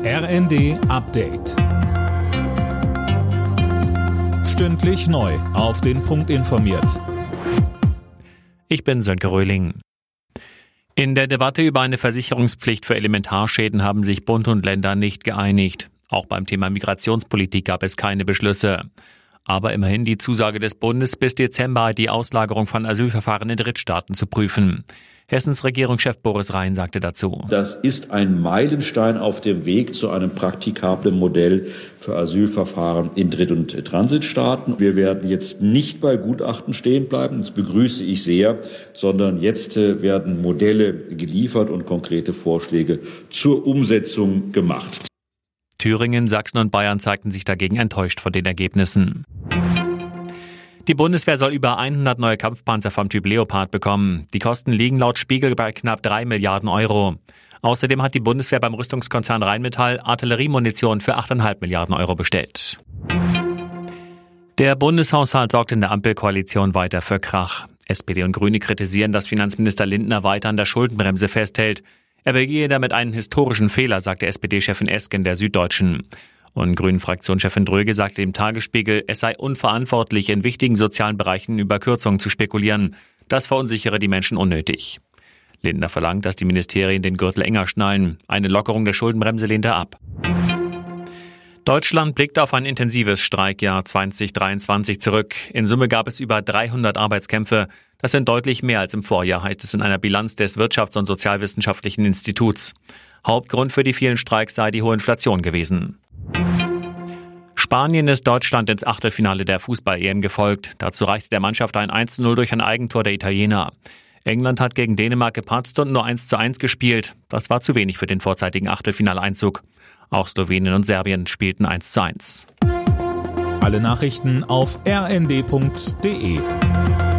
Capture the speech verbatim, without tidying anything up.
R N D Update. Stündlich neu auf den Punkt informiert. Ich bin Sönke Röhling. In der Debatte über eine Versicherungspflicht für Elementarschäden haben sich Bund und Länder nicht geeinigt. Auch beim Thema Migrationspolitik gab es keine Beschlüsse. Aber immerhin die Zusage des Bundes, bis Dezember die Auslagerung von Asylverfahren in Drittstaaten zu prüfen. Hessens Regierungschef Boris Rhein sagte dazu: Das ist ein Meilenstein auf dem Weg zu einem praktikablen Modell für Asylverfahren in Dritt- und Transitstaaten. Wir werden jetzt nicht bei Gutachten stehen bleiben, das begrüße ich sehr, sondern jetzt werden Modelle geliefert und konkrete Vorschläge zur Umsetzung gemacht. Thüringen, Sachsen und Bayern zeigten sich dagegen enttäuscht von den Ergebnissen. Die Bundeswehr soll über hundert neue Kampfpanzer vom Typ Leopard bekommen. Die Kosten liegen laut Spiegel bei knapp drei Milliarden Euro. Außerdem hat die Bundeswehr beim Rüstungskonzern Rheinmetall Artilleriemunition für acht Komma fünf Milliarden Euro bestellt. Der Bundeshaushalt sorgt in der Ampelkoalition weiter für Krach. S P D und Grüne kritisieren, dass Finanzminister Lindner weiter an der Schuldenbremse festhält. Er begehe damit einen historischen Fehler, sagte S P D-Chefin Esken der Süddeutschen. Und Grünen-Fraktionschefin Dröge sagte dem Tagesspiegel, es sei unverantwortlich, in wichtigen sozialen Bereichen über Kürzungen zu spekulieren. Das verunsichere die Menschen unnötig. Lindner verlangt, dass die Ministerien den Gürtel enger schnallen. Eine Lockerung der Schuldenbremse lehnt er ab. Deutschland blickt auf ein intensives Streikjahr zwanzig dreiundzwanzig zurück. In Summe gab es über dreihundert Arbeitskämpfe. Das sind deutlich mehr als im Vorjahr, heißt es in einer Bilanz des Wirtschafts- und Sozialwissenschaftlichen Instituts. Hauptgrund für die vielen Streiks sei die hohe Inflation gewesen. Spanien ist Deutschland ins Achtelfinale der Fußball-E M gefolgt. Dazu reichte der Mannschaft ein eins zu null durch ein Eigentor der Italiener. England hat gegen Dänemark gepatzt und nur eins zu eins gespielt. Das war zu wenig für den vorzeitigen Achtelfinaleinzug. Auch Slowenien und Serbien spielten eins zu eins. Alle Nachrichten auf r n d punkt d e.